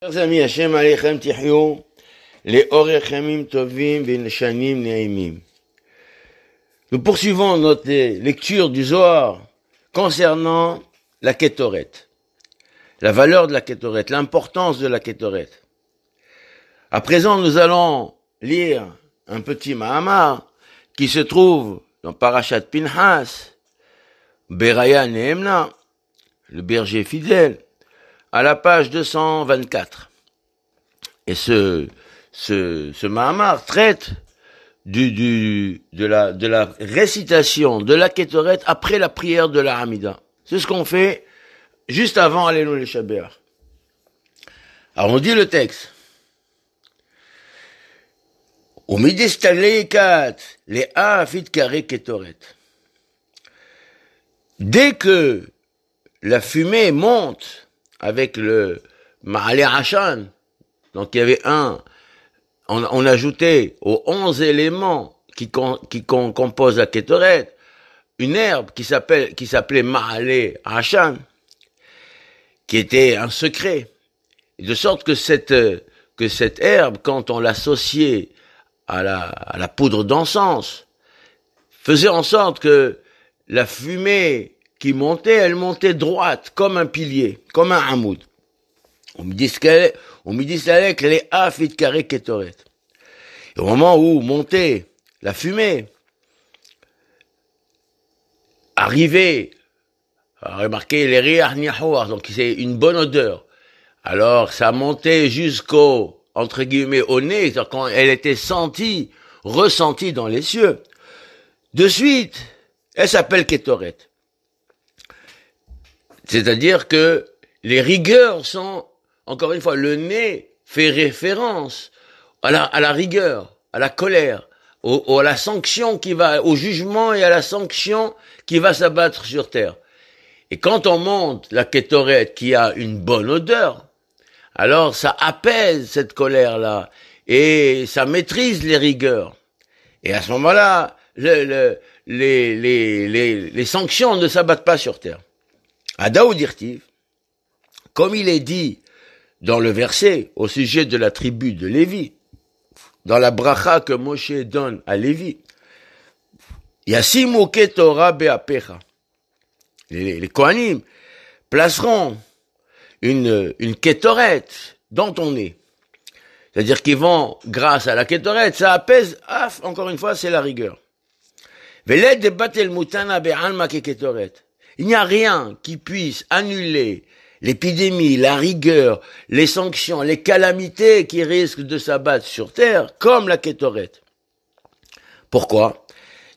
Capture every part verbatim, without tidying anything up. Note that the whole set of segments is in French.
Chers amis, Hashem Aleichem Tichyu, les Orechemim Tovim V'Neshanim Neimim. Nous poursuivons notre lecture du Zohar concernant la Kétoret, la valeur de la Kétoret, l'importance de la Kétoret. À présent, nous allons lire un petit Mahamar qui se trouve dans Parashat Pinchas, Beraya Nehemna, le berger fidèle, à la page deux cent vingt-quatre. Et ce, ce, ce Mahamar traite du, du, de la, de la récitation de la Kétoret après la prière de la Hamida. C'est ce qu'on fait juste avant Allélu le Shabbat. Alors on dit le texte. Au midistalekat les afit carré Kétoret. Dès que la fumée monte avec le Ma'aleh Hashan, donc il y avait un, on, on ajoutait aux onze éléments qui, con, qui con, composent la Kétoret, une herbe qui s'appelle, qui s'appelait Ma'aleh Hashan, qui était un secret. De sorte que cette, que cette herbe, quand on l'associait à la, à la poudre d'encens, faisait en sorte que la fumée qui montait, elle montait droite, comme un pilier, comme un hamoud. On me dit que les afit carré Kétoret. Et au moment où montait la fumée, arrivait, remarquez les riach niahouar, donc c'est une bonne odeur. Alors ça montait jusqu'au, entre guillemets, au nez, quand elle était sentie, ressentie dans les cieux. De suite, elle s'appelle Kétoret. C'est-à-dire que les rigueurs sont, encore une fois, le nez fait référence à la, à la rigueur, à la colère, au, au, à la sanction qui va, au jugement et à la sanction qui va s'abattre sur terre. Et quand on monte la Kétoret qui a une bonne odeur, alors ça apaise cette colère-là et ça maîtrise les rigueurs. Et à ce moment-là, le, le, les, les, les, les sanctions ne s'abattent pas sur terre. À Daoudirtiv, comme il est dit dans le verset au sujet de la tribu de Lévi, dans la bracha que Moshe donne à Lévi, Yassimu Ketorah be'apecha. Les, les Kohanim placeront une, une Kétoret dans ton nez. C'est-à-dire qu'ils vont, grâce à la Kétoret, ça apaise, ah, encore une fois, c'est la rigueur. Veled de batel mutana be'alma ke Kétoret. Il n'y a rien qui puisse annuler l'épidémie, la rigueur, les sanctions, les calamités qui risquent de s'abattre sur terre, comme la Kétoret. Pourquoi?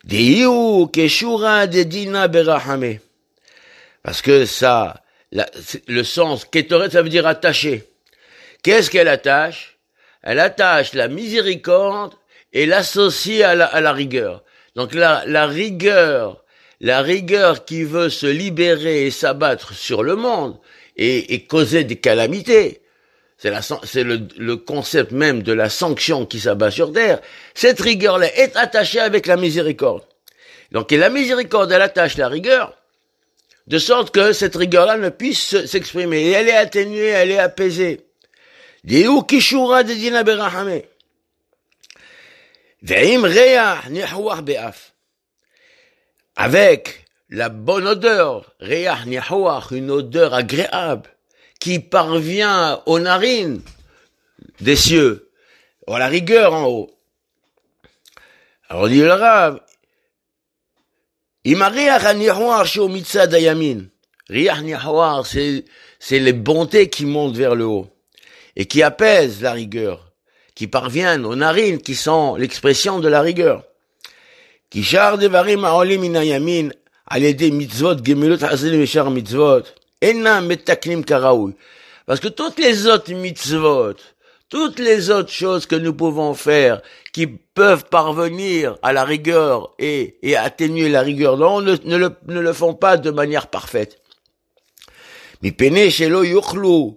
Parce que ça, la, le sens Kétoret, ça veut dire attacher. Qu'est-ce qu'elle attache? Elle attache la miséricorde et l'associe à la, à la rigueur. Donc la, la rigueur, La rigueur qui veut se libérer et s'abattre sur le monde et, et causer des calamités, c'est, la, c'est le, le concept même de la sanction qui s'abat sur terre. Cette rigueur-là est attachée avec la miséricorde. Donc et la miséricorde, elle attache la rigueur, de sorte que cette rigueur-là ne puisse s'exprimer. Et elle est atténuée, elle est apaisée. Diou kishura de dina berahame. Ve'im reya nihouar be'af. Avec la bonne odeur, Réach Niahouach, une odeur agréable, qui parvient aux narines des cieux, à la rigueur en haut. Alors dit le Rav, Ima Réach Niahouach Shou Mitzad Ayamin. Réach Niahouach, c'est, c'est les bontés qui montent vers le haut, et qui apaisent la rigueur, qui parviennent aux narines, qui sont l'expression de la rigueur. כי שאר דברים העולים מן הימין על ידי מצוות גמילות חסדים ושאר מצוות אינם מתקנים כראוי. Parce que toutes les autres mitzvot, toutes les autres choses que nous pouvons faire qui peuvent parvenir à la rigueur et, et atténuer la rigueur, non, ne, ne, le, ne le font pas de manière parfaite. מפני שלא יוכלו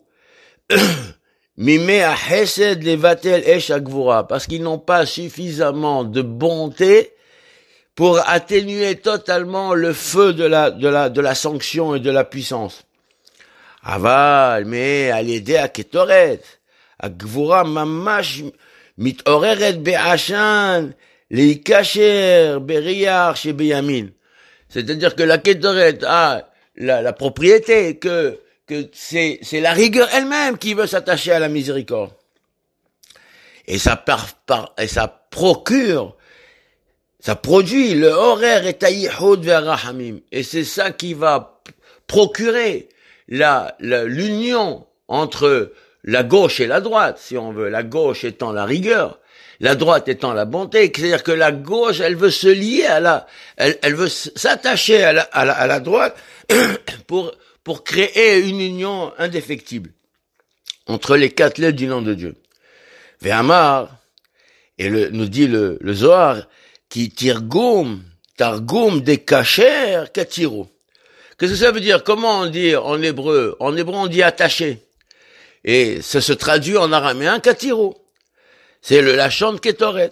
מימי החסד לבטל אש הגבורה, parce qu'ils n'ont pas suffisamment de bonté pour atténuer totalement le feu de la, de la, de la sanction et de la puissance. Aval, mais à l'aider à Kétoret. הגבורה ממש מתעוררת בעשן, להיקשר בריח שבימין. C'est-à-dire que la Kétoret a la, la propriété que, que c'est, c'est la rigueur elle-même qui veut s'attacher à la miséricorde. Et ça par, par, et ça procure, ça produit le horaire et taïhoud vers rahamim. Et c'est ça qui va procurer la, la, l'union entre la gauche et la droite, si on veut. La gauche étant la rigueur, la droite étant la bonté. C'est-à-dire que la gauche, elle veut se lier à la, elle, elle veut s'attacher à la, à la, à la droite pour, pour créer une union indéfectible entre les quatre lettres du nom de Dieu. Ve'amar, et le, nous dit le, le Zohar, qui tirgoum, targoum de kacher katiro. Qu'est-ce que ça veut dire? Comment on dit en hébreu? En hébreu, on dit attaché. Et ça se traduit en araméen katiro. C'est le lachon de Kétoret.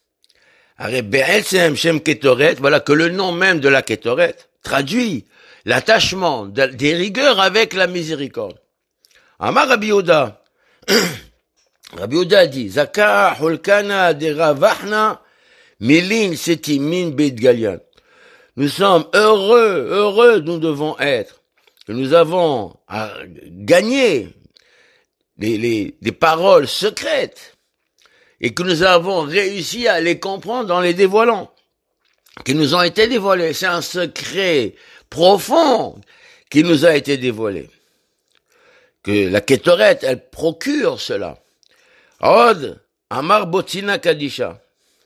Shem Kétoret, voilà que le nom même de la Kétoret traduit l'attachement des rigueurs avec la miséricorde. Amar Rabbi Yehuda, Rabbi Yehuda dit, Zaka holkana de ravachna milin setimin beit galian. Nous sommes heureux, heureux nous devons être, que nous avons à gagner les, les, des paroles secrètes et que nous avons réussi à les comprendre en les dévoilant, qui nous ont été dévoilés. C'est un secret profond qui nous a été dévoilé. Que la Kétoret, elle procure cela. Od, Amar Botsina Kadisha.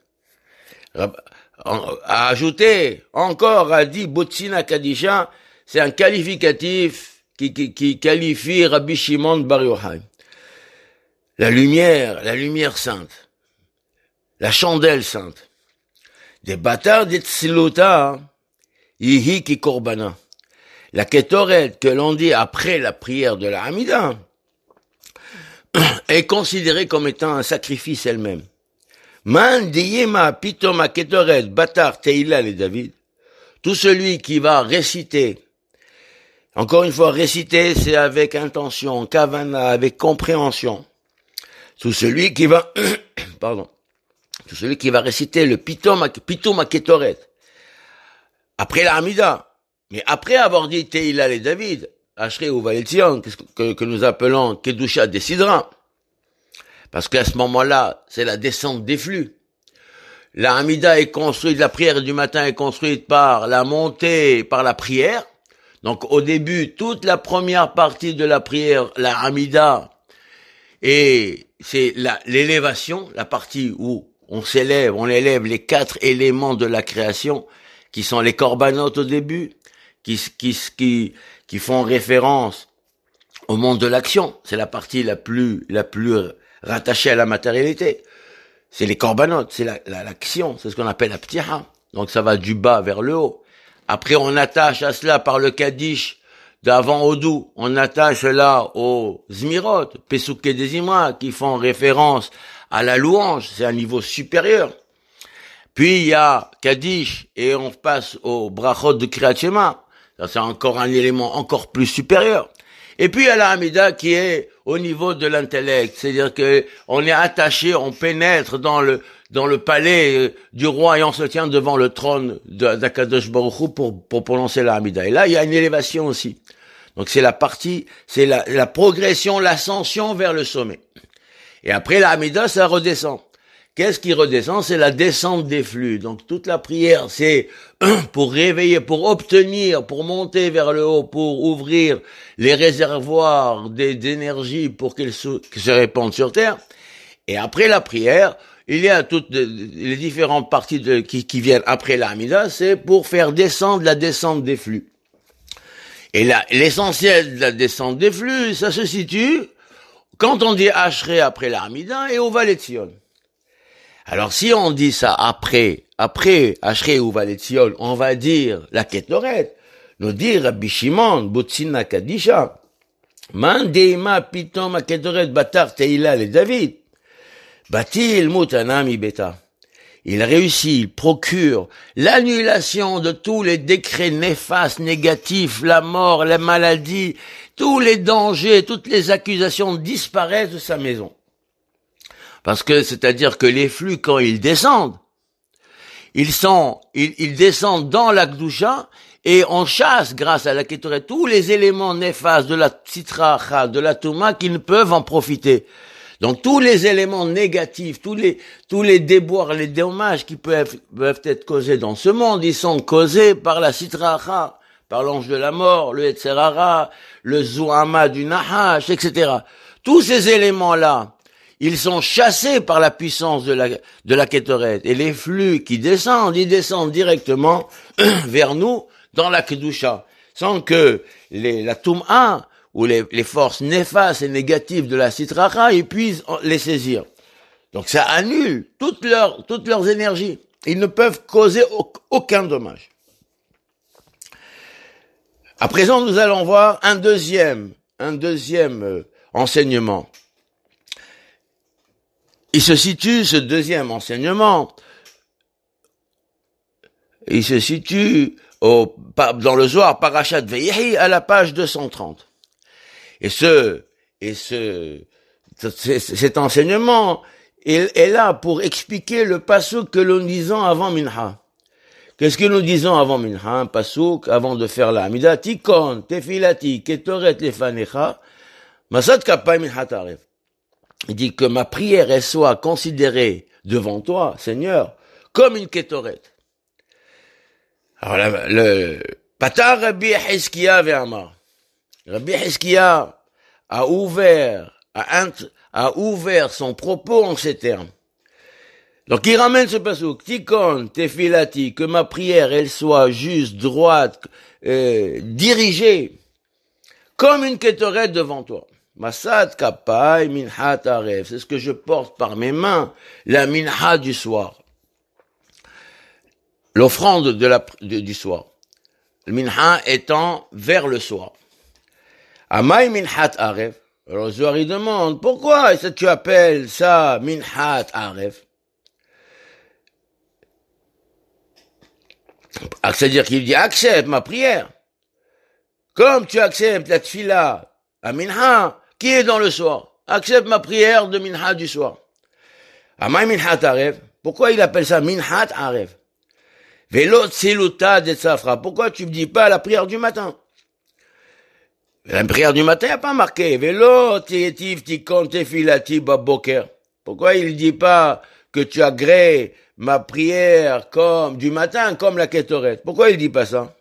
A ajouté, encore a dit Botsina Kadisha, c'est un qualificatif qui, qui, qui qualifie Rabbi Shimon Bar Yochai. La lumière, la lumière sainte, la chandelle sainte. Des bâtards des tzilota, yihi ki korbana. La Kétoret que l'on dit après la prière de la Hamida est considérée comme étant un sacrifice elle-même. Man diyema pitoma Kétoret batar teila le David. Tout celui qui va réciter, encore une fois, réciter, c'est avec intention, kavana, avec compréhension. Tout celui qui va, pardon, tout celui qui va réciter le pitoma, pitoma Kétoret après la Hamida. Mais après avoir dit Teila le David, Ashrei Uva Letzion, que, que nous appelons Kedusha Desidra, parce qu'à ce moment-là, c'est la descente des flux. La Hamida est construite, la prière du matin est construite par la montée, par la prière. Donc au début, toute la première partie de la prière, la Hamida, et c'est la, l'élévation, la partie où on s'élève, on élève les quatre éléments de la création, qui sont les corbanotes au début, qui, qui, qui, qui font référence au monde de l'action. C'est la partie la plus, la plus rattachée à la matérialité. C'est les corbanotes, c'est la, la, l'action, c'est ce qu'on appelle la ptiha. Donc ça va du bas vers le haut. Après, on attache à cela par le kaddish d'avant au doux. On attache là aux zmirot, pesouké des imra, qui font référence à la louange. C'est un niveau supérieur. Puis il y a kaddish et on passe au brachot de Kriyat Shema. Ça, c'est encore un élément encore plus supérieur. Et puis, il y a la Hamida qui est au niveau de l'intellect. C'est-à-dire que on est attaché, on pénètre dans le, dans le palais du roi et on se tient devant le trône d'Akadosh Baruch Hu pour, pour prononcer la Hamida. Et là, il y a une élévation aussi. Donc, c'est la partie, c'est la, la progression, l'ascension vers le sommet. Et après la Hamida, ça redescend. Qu'est-ce qui redescend? C'est la descente des flux. Donc toute la prière, c'est pour réveiller, pour obtenir, pour monter vers le haut, pour ouvrir les réservoirs d'énergie pour qu'ils se, qu'ils se répandent sur terre. Et après la prière, il y a toutes les différentes parties de, qui, qui viennent après la Hamida, c'est pour faire descendre la descente des flux. Et là, l'essentiel de la descente des flux, ça se situe quand on dit Ashrei après la Hamida et au Uva Letzion. Alors, si on dit ça après, après Ashrei Uva Letzion, on va dire la Kétoret, nous dire Rabbi Shimon, Botsina Kadisha, Man deima pitom a Kétoret batar teila le David, batil mutanami beta. Il réussit, il procure l'annulation de tous les décrets néfastes, négatifs, la mort, la maladie, tous les dangers, toutes les accusations disparaissent de sa maison. Parce que, c'est-à-dire que les flux, quand ils descendent, ils sont, ils, ils descendent dans la Kedusha, et on chasse, grâce à la Ketoret, tous les éléments néfastes de la Sitra Achra, de la Touma, qui ne peuvent en profiter. Donc, tous les éléments négatifs, tous les, tous les déboires, les dommages qui peuvent, peuvent être causés dans ce monde, ils sont causés par la Sitra Achra, par l'ange de la mort, le Yetzer Hara, le Zouama du Nahash, et cetera. Tous ces éléments-là, ils sont chassés par la puissance de la, de la Ketoret. Et les flux qui descendent, ils descendent directement vers nous dans la Kedusha. Sans que les, la Toum'a, ou les, les forces néfastes et négatives de la Sitra Achra, ils puissent les saisir. Donc ça annule toutes leurs, toutes leurs énergies. Ils ne peuvent causer aucun dommage. À présent, nous allons voir un deuxième, un deuxième euh, enseignement. Il se situe, ce deuxième enseignement, il se situe au, dans le Zohar Parashat Veyehi à la page deux cent trente. Et ce, et ce, cet enseignement est, est là pour expliquer le pasuk que nous disons avant Minha. Qu'est-ce que nous disons avant Minha? Un pasuk, avant de faire la Hamida, Tikon, Tefilati, Ketoret Lefanecha, Masat Kapay Minha Taref. Il dit que ma prière, elle soit considérée devant toi, Seigneur, comme une Ketoret. Alors, la, le, Patar Rabbi Hizkiya ve'amar. Rabbi Hizkiya a ouvert, a, a ouvert son propos en ces termes. Donc, il ramène ce pasuk, Tikon, Tefilati, que ma prière, elle soit juste, droite, euh, dirigée, comme une Ketoret devant toi. Masad Kapay Minha Taref, c'est ce que je porte par mes mains, la Minha du soir. L'offrande de la, de, du soir. Le Minha étant vers le soir. Amay Minhat Aref. Alors Zohar il demande, pourquoi est-ce que tu appelles ça Minhat Aref? C'est-à-dire qu'il dit, accepte ma prière. Comme tu acceptes la tfila à Minha, qui est dans le soir. Accepte ma prière de Minha du soir. Amay Minhat Aref. Pourquoi il appelle ça Minhat Aref? Velo tsiluta de safra. Pourquoi tu me dis pas la prière du matin? La prière du matin, il n'y a pas marqué. Velo tietif tikon tefilati baboker. Pourquoi il dit pas que tu agrées ma prière comme du matin, comme la Ketoret? Pourquoi il dit pas ça?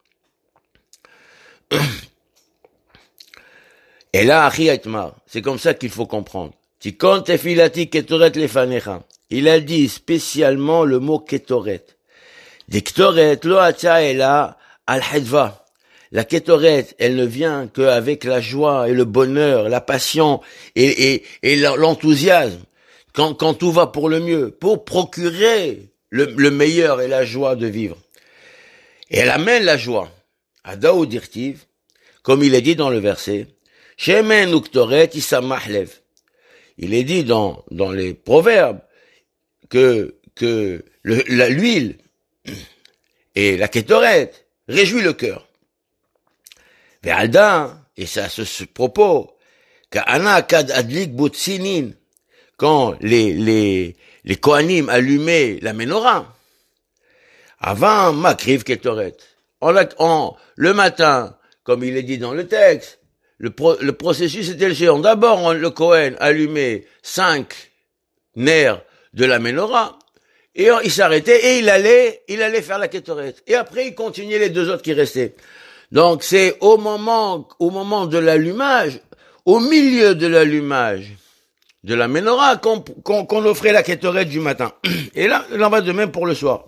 Et là, Achiatma, c'est comme ça qu'il faut comprendre. Tikon tefilati Ketoret lefanecha. Il a dit spécialement le mot Ketoret. Des Ketoret, lo atza ela al hedva. La Ketoret, elle ne vient qu'avec la joie et le bonheur, la passion et, et, et l'enthousiasme, quand, quand tout va pour le mieux, pour procurer le, le meilleur et la joie de vivre. Et elle amène la joie. Adaou dirtiv, comme il est dit dans le verset, Shemen uktoret isamah lev. Il est dit dans, dans les proverbes que, que le, la, l'huile et la Ketoret réjouit le cœur. Ve'alda, et c'est à ce, ce propos, qu'ana kad adlik butsinin, quand les, les, les Kohanim allumaient la menorah, avant makriv Ketoret, en, en, le matin, comme il est dit dans le texte, le, pro, le processus était le suivant. D'abord, on, le Kohen allumait cinq nerfs de la menorah, et il s'arrêtait, et il allait, il allait faire la Ketoret. Et après, il continuait les deux autres qui restaient. Donc, c'est au moment, au moment de l'allumage, au milieu de l'allumage de la menorah, qu'on, qu'on, qu'on offrait la Ketoret du matin. Et là, il en va de même pour le soir.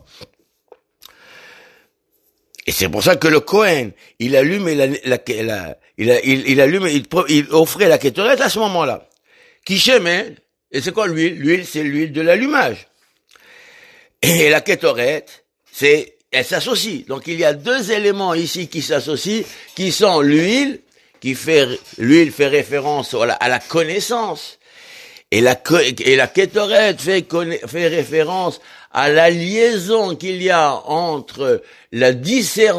Et c'est pour ça que le Kohen, il allume la, la, la il, il, il allume, il, il offrait la Ketoret à ce moment-là. Kishemen, et c'est quoi l'huile? L'huile, c'est l'huile de l'allumage. Et la Ketoret, c'est, elle s'associe. Donc il y a deux éléments ici qui s'associent, qui sont l'huile, qui fait, l'huile fait référence à la, à la connaissance. Et la, et la Ketoret fait, fait référence à la liaison qu'il y a entre le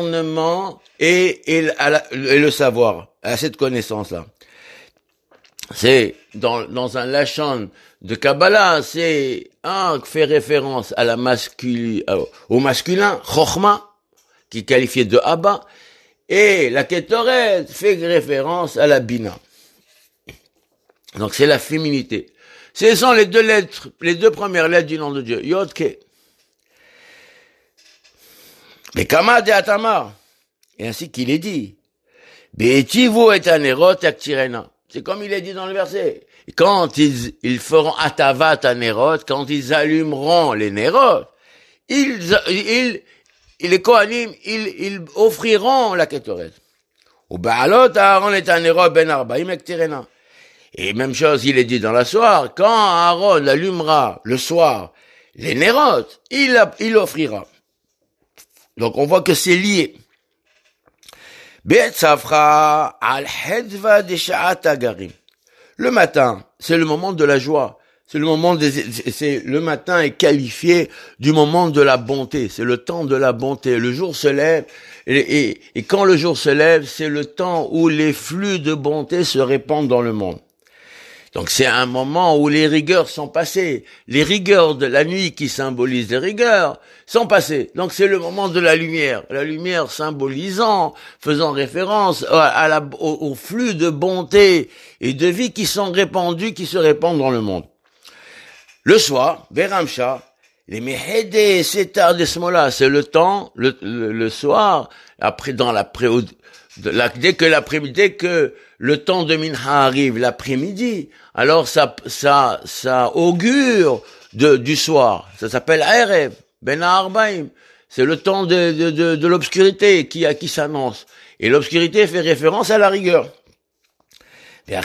discernement et, et, à la, et le savoir, à cette connaissance-là. c'est dans, dans un lachon de Kabbalah, c'est un qui fait référence à la masculi, au masculin, Chochma, qui est qualifié de Abba, et la Ketoret fait référence à la Bina. Donc c'est la féminité. Ce sont les deux lettres, les deux premières lettres du nom de Dieu. Yod Ke. Mais Kama de Atamar. Et ainsi qu'il est dit. Be'etivu et anerot yaktirena. C'est comme il est dit dans le verset. Quand ils, ils feront atavat anerot, quand ils allumeront les nerot, ils, ils, les Kohanim, ils, ils offriront la Ketoret. Ou ba'alot Aaron et anerot ben arbaim yaktirena. Et même chose, il est dit dans la soirée, quand Aaron allumera le soir les nérotes, il, il offrira. Donc on voit que c'est lié. Le matin, c'est le moment de la joie. C'est le moment des, c'est, le matin est qualifié du moment de la bonté. C'est le temps de la bonté. Le jour se lève, et, et, et quand le jour se lève, c'est le temps où les flux de bonté se répandent dans le monde. Donc c'est un moment où les rigueurs sont passées. Les rigueurs de la nuit qui symbolisent les rigueurs sont passées. Donc c'est le moment de la lumière. La lumière symbolisant, faisant référence à la, au, au flux de bonté et de vie qui sont répandus, qui se répandent dans le monde. Le soir, Beramcha, les Mehede Setar Desmola, c'est le temps, le, le, le soir, après dans l'après, de la, dès que l'après-midi, dès que le temps de Minha arrive l'après-midi, alors ça, ça, ça augure de, du soir. Ça s'appelle Erev, Ben Arbaim. C'est le temps de, de, de, de l'obscurité qui, qui s'annonce. Et l'obscurité fait référence à la rigueur. Et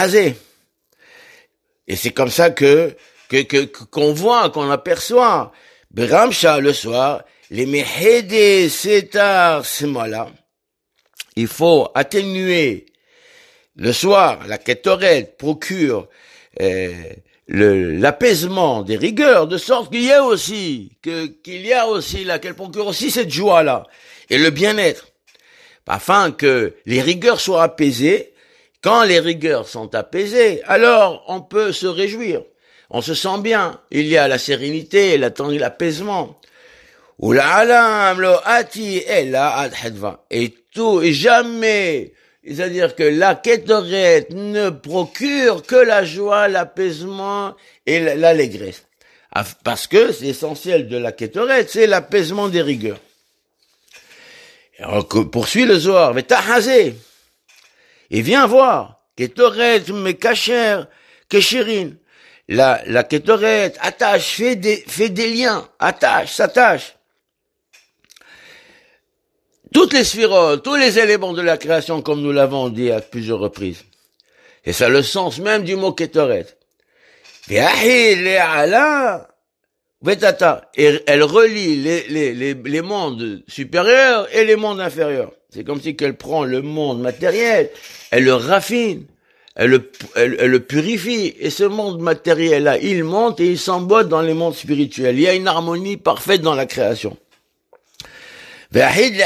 c'est comme ça que, que, que, qu'on voit, qu'on aperçoit. Beramcha, le soir, les Mehede Setar Semola. Il faut atténuer le soir, la Ketoret procure euh, le, l'apaisement des rigueurs, de sorte qu'il y a aussi, que, qu'il y a aussi là, qu'elle procure aussi cette joie-là, et le bien-être, afin que les rigueurs soient apaisées. Quand les rigueurs sont apaisées, alors on peut se réjouir, on se sent bien, il y a la sérénité, l'apaisement. Et tout, et jamais, c'est-à-dire que la Ketoret ne procure que la joie, l'apaisement et l'allégresse. Parce que c'est essentiel de la Ketoret, c'est l'apaisement des rigueurs. Alors, poursuit le Zohar, mais tahazé, et viens voir, Ketoret mekacher keshirin. La, la Ketoret attache, fait des, fait des liens, attache, s'attache. Toutes les sphirotes, tous les éléments de la création, comme nous l'avons dit à plusieurs reprises. Et ça le sens même du mot Ketoret. Et elle relie les, les, les, les mondes supérieurs et les mondes inférieurs. C'est comme si qu'elle prend le monde matériel, elle le raffine, elle le, elle, elle le purifie, et ce monde matériel-là, il monte et il s'emboîte dans les mondes spirituels. Il y a une harmonie parfaite dans la création. Et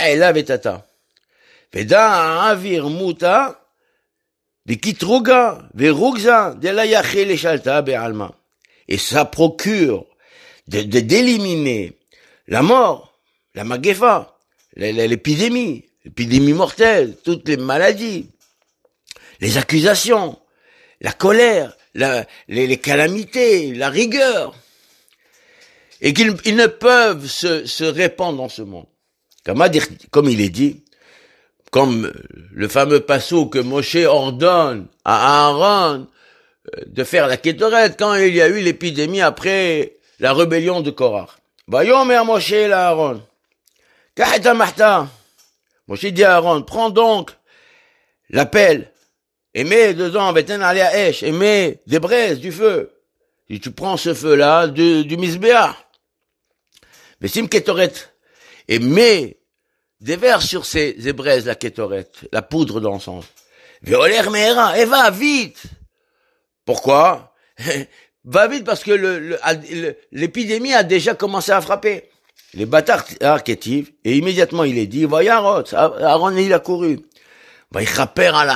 ça procure de, de, d'éliminer la mort, la magefa, l'épidémie, l'épidémie mortelle, toutes les maladies, les accusations, la colère, la, les, les calamités, la rigueur, et qu'ils ils ne peuvent se, se répandre dans ce monde. Comme, comme il est dit, comme le fameux passo que Moshe ordonne à Aaron de faire la Ketoret quand il y a eu l'épidémie après la rébellion de Korach. Vayomer Moshe la Aaron. Kaheta mahta. Moshe dit à Aaron, prends donc la pelle et mets dedans, veten alia esh, et mets des braises, du feu. Et tu prends ce feu-là du, du misbéah. Vesim Ketoret. Et mets des vers sur ces, ces braises, la Ketoret, la poudre d'encens. Veoler mehera, et va vite. Pourquoi? Va vite parce que le, le, le, l'épidémie a déjà commencé à frapper. Les bâtards archétifs, et immédiatement il est dit, va yarot, Aaron il a couru. Va y chaper à la âme.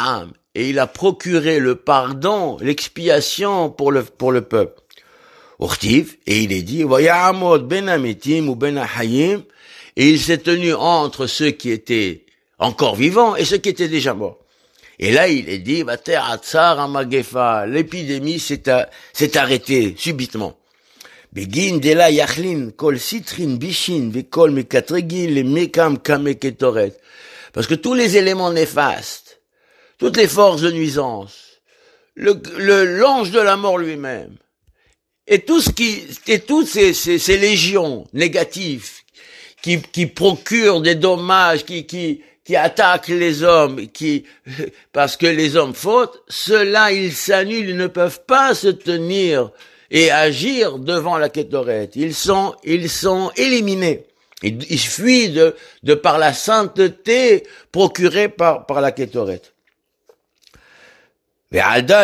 et il a procuré le pardon, l'expiation pour le, pour le peuple. Urtiv, et il est dit, Vayamod ben ametim ou ben ahayim, et il s'est tenu entre ceux qui étaient encore vivants et ceux qui étaient déjà morts. Et là, il est dit, Vater atzar amagefa, l'épidémie s'est, s'est arrêtée subitement. Begin de la yachlin, kol citrin bishin, vekol mekatregin, les mekam kameketoret. Parce que tous les éléments néfastes, toutes les forces de nuisance, le, le, l'ange de la mort lui-même, et tout ce qui, et toutes ces, ces, ces légions négatives qui, qui procurent des dommages, qui, qui, qui attaquent les hommes, qui, parce que les hommes fautent, ceux-là, ils s'annulent, ils ne peuvent pas se tenir et agir devant la Kétoret. Ils sont, ils sont éliminés. Ils, ils fuient de, de par la sainteté procurée par, par la Kétoret. Et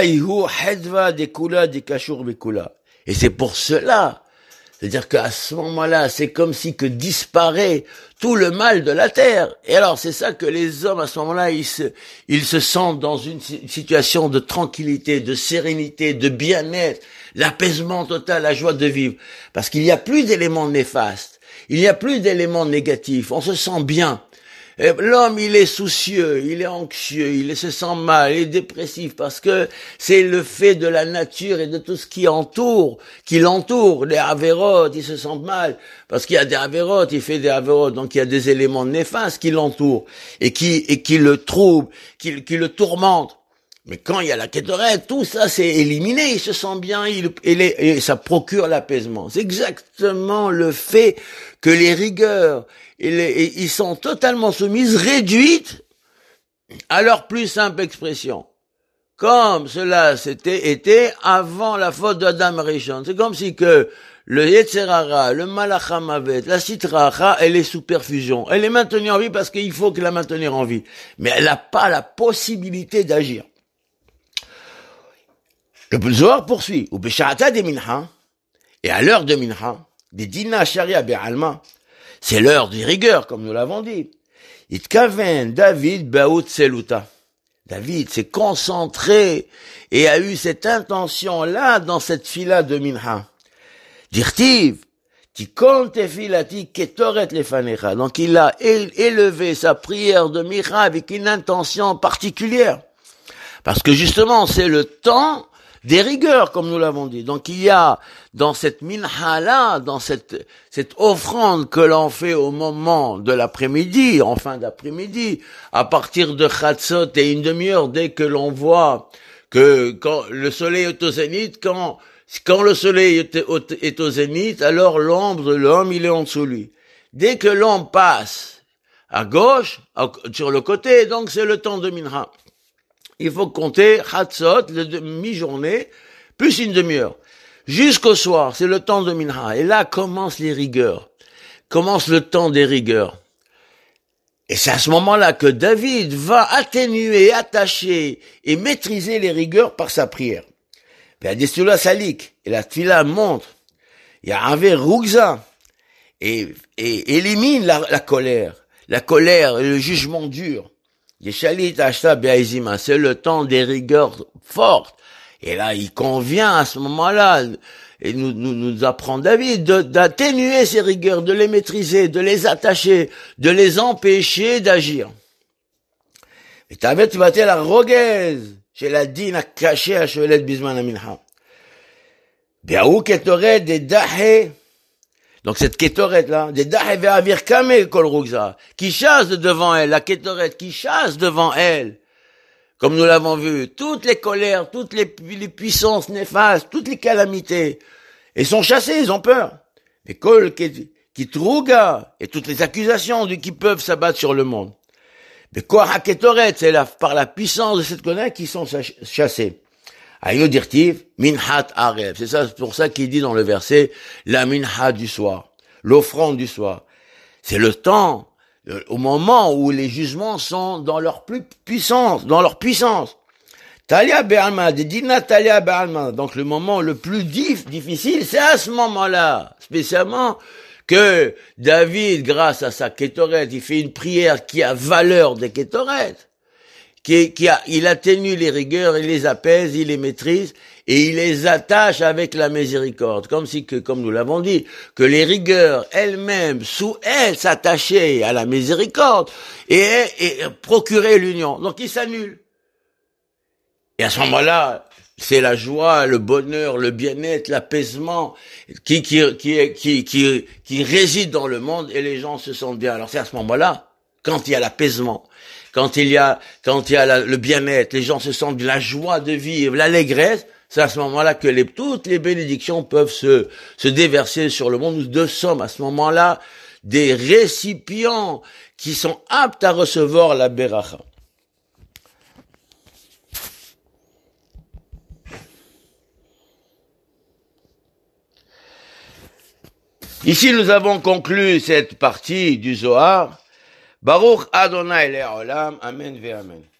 c'est pour cela, c'est-à-dire qu'à ce moment-là, c'est comme si que disparaît tout le mal de la terre. Et alors, c'est ça que les hommes, à ce moment-là, ils se, ils se sentent dans une situation de tranquillité, de sérénité, de bien-être, l'apaisement total, la joie de vivre. Parce qu'il n'y a plus d'éléments néfastes, il n'y a plus d'éléments négatifs, on se sent bien. Et l'homme, il est soucieux, il est anxieux, il se sent mal, il est dépressif, parce que c'est le fait de la nature et de tout ce qui entoure, qui l'entoure. Les avérotes, il se sent mal, parce qu'il y a des avérotes, il fait des avérotes, donc il y a des éléments néfastes qui l'entourent, et qui, et qui le troublent, qui, qui le tourmentent. Mais quand il y a la Kétoret, tout ça c'est éliminé, il se sent bien, il, et, les, et ça procure l'apaisement. C'est exactement le fait que les rigueurs, et les, et ils sont totalement soumises, réduites à leur plus simple expression. Comme cela s'était été avant la faute d'Adam Rishon. C'est comme si que le Yetzer Hara, le Malach HaMavet, la Sitra Achra, elle est sous perfusion. Elle est maintenue en vie parce qu'il faut la maintenir en vie. Mais elle n'a pas la possibilité d'agir. Le Zohar poursuit, ou Besha'ata de Mincha, et à l'heure de Mincha, des Dina Sharia Be'alma, c'est l'heure des rigueurs, comme nous l'avons dit. Itkaven David Baout Seluta. David s'est concentré et a eu cette intention-là dans cette fila de Mincha. Dirtiv, Tikon Tefilati Ketoret Lefanecha. Donc il a élevé sa prière de Mincha avec une intention particulière. Parce que justement, c'est le temps des rigueurs, comme nous l'avons dit. Donc il y a dans cette minha-là, dans cette cette offrande que l'on fait au moment de l'après-midi, en fin d'après-midi, à partir de Chatzot et une demi-heure, dès que l'on voit que quand le soleil est au zénith, quand quand le soleil est au, est au zénith, alors l'ombre de l'homme, il est en dessous de lui. Dès que l'homme passe à gauche, à, sur le côté, donc c'est le temps de minha. Il faut compter Chatzot, le mi-journée, plus une demi-heure. Jusqu'au soir, c'est le temps de Mincha. Et là commencent les rigueurs. Commence le temps des rigueurs. Et c'est à ce moment-là que David va atténuer, attacher et maîtriser les rigueurs par sa prière. Ve'adestula salik. Et la tfila montre. Il y a un Rugza. Et, et élimine la, la colère. La colère et le jugement dur. C'est le temps des rigueurs fortes. Et là, il convient à ce moment-là, et nous, nous, nous apprend David, de, d'atténuer ces rigueurs, de les maîtriser, de les attacher, de les empêcher d'agir. Et t'avais, tu vas te la roguez, chez la dîne à cacher à Shoelet Bisman Aminha. Biaou Ketoret des Dahé. Donc cette Kétoret là, des Dahé ve'avir kame kol rugza, qui chasse devant elle, la Kétoret qui chasse devant elle, comme nous l'avons vu, toutes les colères, toutes les, les puissances néfastes, toutes les calamités, ils sont chassés, ils ont peur. Et kol qui trouga, et toutes les accusations qui peuvent s'abattre sur le monde. Mais quoi ha Kétoret, c'est la, par la puissance de cette colère qui sont chassés. Ayo dirtiv, minhat arev. C'est ça, c'est pour ça qu'il dit dans le verset, la minha du soir, l'offrande du soir. C'est le temps, au moment où les jugements sont dans leur plus puissance, dans leur puissance. Talia be'alma, des dina talia be'alma. Donc le moment le plus dif, difficile, c'est à ce moment-là, spécialement, que David, grâce à sa Kétoret, il fait une prière qui a valeur des Kétoret. qui, qui a, il atténue les rigueurs, il les apaise, il les maîtrise, et il les attache avec la miséricorde. Comme si que, comme nous l'avons dit, que les rigueurs elles-mêmes, sous elles, s'attachaient à la miséricorde, et, et, et procuraient l'union. Donc ils s'annulent. Et à ce moment-là, c'est la joie, le bonheur, le bien-être, l'apaisement qui, qui, qui, qui, qui, qui réside dans le monde et les gens se sentent bien. Alors c'est à ce moment-là, quand il y a l'apaisement, quand il y a, quand il y a la, le bien-être, les gens se sentent la joie de vivre, l'allégresse, c'est à ce moment-là que les, toutes les bénédictions peuvent se, se déverser sur le monde. Nous deux sommes à ce moment-là des récipients qui sont aptes à recevoir la beracha. Ici, nous avons conclu cette partie du Zohar. Baruch Adonai Le'olam. Amen ve Amen.